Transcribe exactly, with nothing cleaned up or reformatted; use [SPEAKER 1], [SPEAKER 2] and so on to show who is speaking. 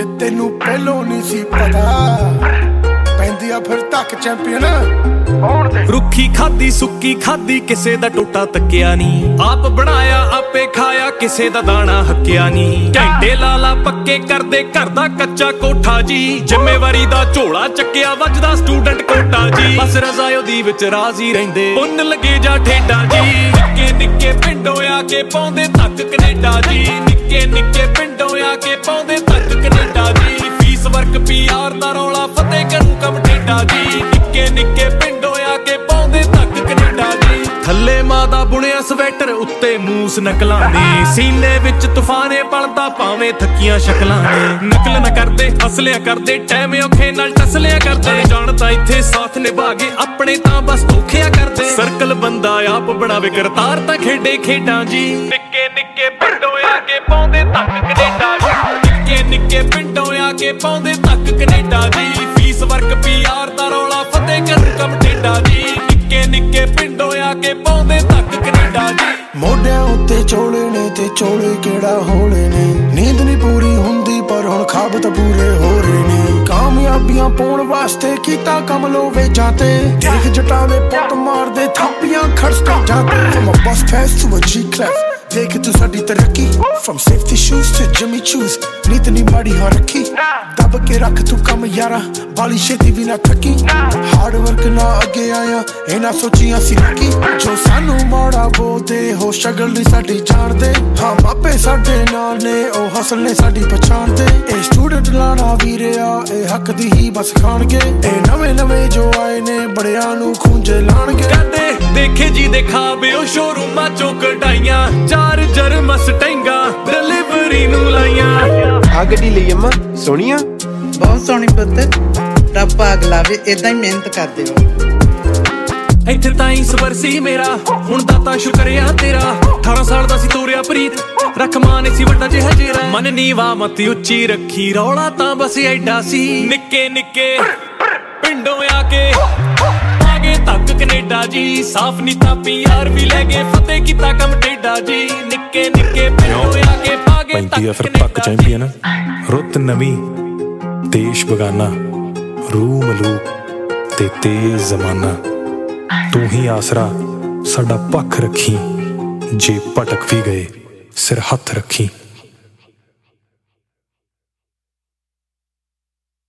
[SPEAKER 1] ਜੇ ਤੈਨੂੰ ਪਹਿਲੋਂ ਨਹੀਂ ਸੀ ਪਤਾ ਪੈਂਦੀ ਆ ਫਿਰ ਤੱਕ ਚੈਂਪੀਅਨ।
[SPEAKER 2] ਰੁੱਖੀ ਖਾਦੀ ਸੁੱਕੀ ਖਾਦੀ ਕਿਸੇ ਦਾ ਟੋਟਾ ਤੱਕਿਆ ਨੀ, ਆਪ ਬਣਾਇਆ ਆਪੇ ਖਾਇਆ ਕਿਸੇ ਦਾ ਦਾਣਾ ਹੱਕਿਆ ਨੀ। ਘੰਟੇ ਲਾਲਾ ਪੱਕੇ ਕਰਦੇ ਘਰ ਦਾ ਕੱਚਾ ਕੋਠਾ ਜੀ, ਜ਼ਿੰਮੇਵਾਰੀ ਦਾ ਝੋਲਾ ਚੱਕਿਆ ਵੱਜਦਾ ਸਟੂਡੈਂਟ ਕੋਟਾ ਜੀ। ਬਸ ਰਜ਼ਾਇਓ ਦੀ ਵਿੱਚ ਰਾਜ਼ੀ ਰਹਿੰਦੇ ਪੁੰਨ ਲੱਗੇ ਜਾ ਠੇਡਾ ਜੀ। ਨਿੱਕੇ ਨਿੱਕੇ ਪਿੰਡੋਂ ਆ ਕੇ ਪਾਉਂਦੇ ਤੱਕ ਕੈਨੇਡਾ ਜੀ, ਨਿੱਕੇ ਨਿੱਕੇ ਪਿੰਡੋਂ ਆ ਕੇ ਪਾਉਂਦੇ ਤੱਕ Canada ji. Fees work P R ਦਾ ਰੌਲਾ ਫਤਿਹ ਕਰੂ ਕੰਮ ਠੇਡਾ ਜੀ, ਨਿੱਕੇ ਨਿੱਕੇ ਪਿੰਡੋਂ ਆ ਕੇ ਪਾਉਂਦੇ ਤੱਕ ਕੈਨੇਡਾ ਜੀ। ਥੱਲੇ ਮਾਂ ਦਾ ਬੁਣਿਆ ਸਵੈਟਰ ਉੱਤੇ ਮੂਸ ਨਕਲਾਂ ਨੇ, ਸੀਨੇ ਵਿੱਚ ਤੂਫਾਨੇ ਪਲਦਾ ਭਾਵੇਂ ਥੱਕੀਆਂ ਸ਼ਕਲਾਂ ਨੇ। ਨਕਲ ਨਾ ਕਰਦੇ ਹਸਲਿਆ ਕਰਦੇ ਟਾਈਮ ਔਖੇ ਨਾਲ ਟਸਲਿਆ ਕਰਦੇ, ਜਾਣਦਾ ਇੱਥੇ ਸਾਥ ਨਿਭਾ ਕੇ ਆਪਣੇ ਤਾਂ ਬਸ ਧੋਖਿਆ ਕਰਦੇ। ਸਰਕਲ ਬੰਦਾ ਆਪ ਬਣਾਵੇ ਕਰਤਾਰ ਤਾਂ ਖੇਡੇ ਖੇਡਾਂ ਜੀ, ਨਿੱਕੇ ਨਿੱਕੇ ਪਿੰਡੋਂ ਆ ਕੇ ਪਾਉਂਦੇ ਤੱਕ ਕੈਨੇਡਾ ਜੀ, ਨਿੱਕੇ ਨਿੱਕੇ ਪਿੰਡੋਂ ਆ ਕੇ ਪਾਉਂਦੇ ਤੱਕ Canada ji. Fees work P R ਦਾ ਰੌਲਾ ਫਤਿਹ ਕਰੂ ਕੰਮ ਠੇਡਾ ਜੀ, ਨਿੱਕੇ ਨਿੱਕੇ ਪਿੰਡੋਂ ਆ ਕੇ ਪਾਉਂਦੇ ਤੱਕ ਕੈਨੇਡਾ ਜੀ।
[SPEAKER 1] ਮੋਢਿਆਂ ਉੱਤੇ ਚੋਲੇ ਨੇ ਤੇ ਚੋਲੇ ਕਿਹੜਾ ਹੋਲੇ ਨੇ, ਨੀਂਦ ਨਹੀਂ ਪੂਰੀ ਹੁੰਦੀ ਪਰ ਹੁਣ ਖਾਬ ਤਾਂ ਪੂਰੇ ਹੋ ਰਹੇ ਨੇ। ਕਾਮਯਾਬੀਆਂ ਪਾਉਣ ਵਾਸਤੇ ਕੀਤਾ ਕੰਮ ਲੋਵੇ ਜਾਂਦੇ, ਦੇਖ ਜਟਾਂ ਦੇ ਪੁੱਤ ਮਾਰਦੇ ਥਾਪੀਆਂ ਖੜਸਟਾਂ ਜਾਂਦੇ। From a bus class to a G class ਦੇਖ ਤੂੰ ਸਾਡੀ ਤਰੱਕੀ, from safety shoes to Jimmy Choo's ਨੀਤ ਨੀ ਮਾੜੀ ਹਾਂ ਰੱਖੀ। ਦੱਬ ਕੇ ਰੱਖ ਤੂੰ ਕੰਮ ਯਾਰਾ ਬਾਲੀ ਛੇਤੀ ਵੀ ਨਾ ਥੱਕੀ, ਹਾਰਡ ਵਰਕ ਨਾ ਅੱਗੇ ਆਇਆ ਇਹ ਨਾ ਸੋਚੀ ਅਸੀਂ ਲੱਕੀ। ਜੋ ਸਾਨੂੰ ਮਾੜਾ ਬੋਲਦੇ ਹੋ ਸ਼ਗਲ ਨਹੀਂ ਸਾਡੀ ਜਾਣਦੇ, ਹਾਂ ਮਾਪੇ ਸਾਡੇ ਨਾਲ ਨੇ ਉਹ ਹਸਲ ਨੇ ਸਾਡੀ ਪਛਾਣਦੇ। ਇਹ ਸਟੂਡੈਂਟ ਲਾਣਾ ਵੀਰਿਆ ਇਹ ਹੱਕ ਦੀ ਹੀ ਬਸ ਖਾਣਗੇ, ਇਹ ਨਵੇਂ ਨਵੇਂ ਜੋ ਆਏ ਨੇ ਬੜਿਆਂ ਨੂੰ ਖੂੰਜੇ ਲਾਣਗੇ।
[SPEAKER 2] ਕਦੇ ਦੇਖੇ ਜੀ ਦਿਖਾਵੇ ਉਹ ਸ਼ੋਰੂਮਾਂ ਚੋਂ ਕਢਾਈਆਂ, ਚਾਰ ਜਰ ਮਸਟੈਂਗਾ ਡਿਲੀਵਰੀ ਨੂੰ ਲਾਈਆਂ।
[SPEAKER 3] ਆ ਗੱਡੀ ਲਈ ਅੰਮਾ ਸੋਹਣੀ ਆ,
[SPEAKER 4] ਬਹੁਤ ਸੋਹਣੀ ਪੁੱਤ, ਰੱਬ ਭਾਗ ਲਾਵੇ ਏਦਾਂ ਹੀ ਮਿਹਨਤ ਕਰਦੇ ਰਹੋ।
[SPEAKER 2] ਇੱਥੇ ਤਾਈਂ ਸਬਰ ਸੀ ਮੇਰਾ ਹੁਣ ਦਾ ਤਾਂ ਸ਼ੁਕਰਿਆ ਤੇਰਾ, ਅਠਾਰਾਂ ਸਾਲ ਦਾ ਸੀ ਤੋਰਿਆ ਪ੍ਰੀਤ ਰੱਖ ਮਾਂ ਨੇ ਸੀ ਵੱਡਾ ਜਿਹਾ ਜੇਰਾ। ਮਨ ਨੀਵਾ ਮਤੀ ਉੱਚੀ ਰੱਖੀ ਰੌਲਾ ਤਾਂ ਬਸ ਐਡਾ ਸੀ, ਨਿੱਕੇ ਨਿੱਕੇ ਪਿੰਡੋਂ ਆ ਕੇ ਆਗੇ ਤੱਕ ਕੈਨੇਡਾ ਜੀ। ਸਾਫ ਨੀ ਤਾਂ ਪੀ ਆਰ ਵੀ ਲੈ ਗਏ ਫਤਿਹ ਕੀਤਾ ਕੰਮ ਠੇਡਾ ਜੀ, ਨਿੱਕੇ ਨਿੱਕੇ ਪਿੰਡੋਂ ਆ ਕੇ ਪਾਗੇ ਤੱਕ ਕੈਨੇਡਾ ਚੈਂਪੀਅਨ। ਰੁੱਤ ਨਵੀਂ ਦੇਸ਼ ਬਗਾਨਾ ਰੂਹ ਮਲੂਕ ਤੇ ਤੇਜ਼ ਜ਼ਮਾਨਾ, ਤੂੰ ਹੀ ਆਸਰਾ ਸਾਡਾ ਪੱਖ ਰੱਖੀ, ਜੇ ਭਟਕ ਵੀ ਗਏ ਸਿਰ ਹੱਥ ਰੱਖੀ।